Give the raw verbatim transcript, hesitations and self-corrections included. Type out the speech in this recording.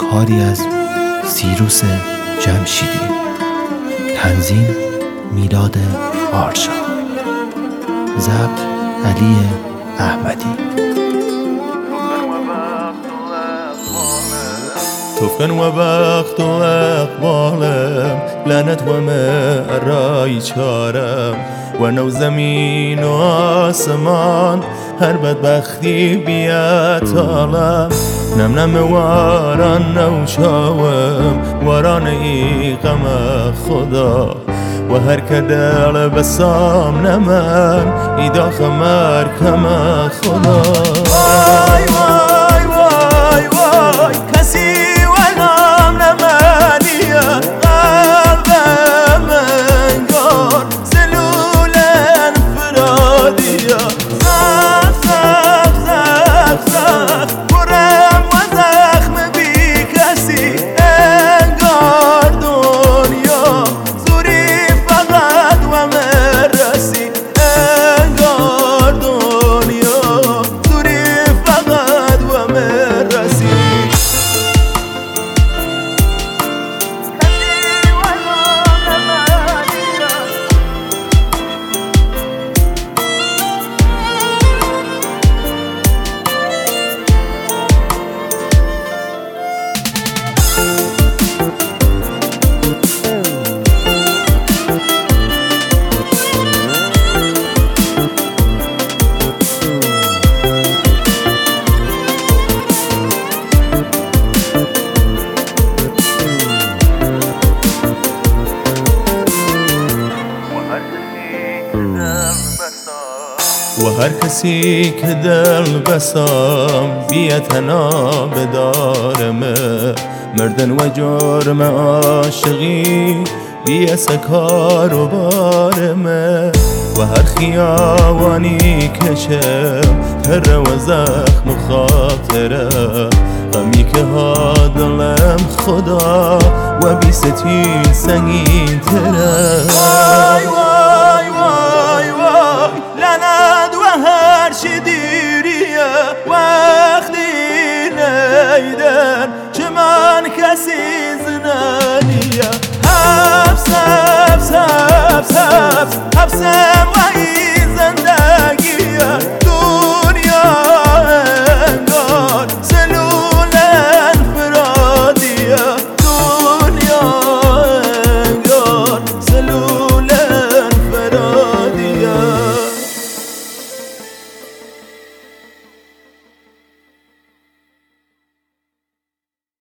کاری از سیروس جمشیدی. تنظیم میلاد آرشا. ضبط علی احمدی. توفن و وقت و اقبالم لعنت و مرای چارم و نو زمین و آسمان هر بدبختی بیاد عالم نم نم واران نو چاوم واران ای غم خدا و هر کدال بسام نمن ایدا خمر کم خدا. وای وای وای وای کسی و هر کسی که دل بسام بیا تنها بدارمه مردن و جرم عاشقی بیا سکار و بارمه و هر خیاوانی کشم هر و زخم و خاطره غمی که ها دلم خدا و بی ستین سنگین تره. وای وای وای وای لعنت و هر چی دیریه وقتی نیدن چه من کسی زنانیه حبس حبس حبس حبس حبسم و این زندگیه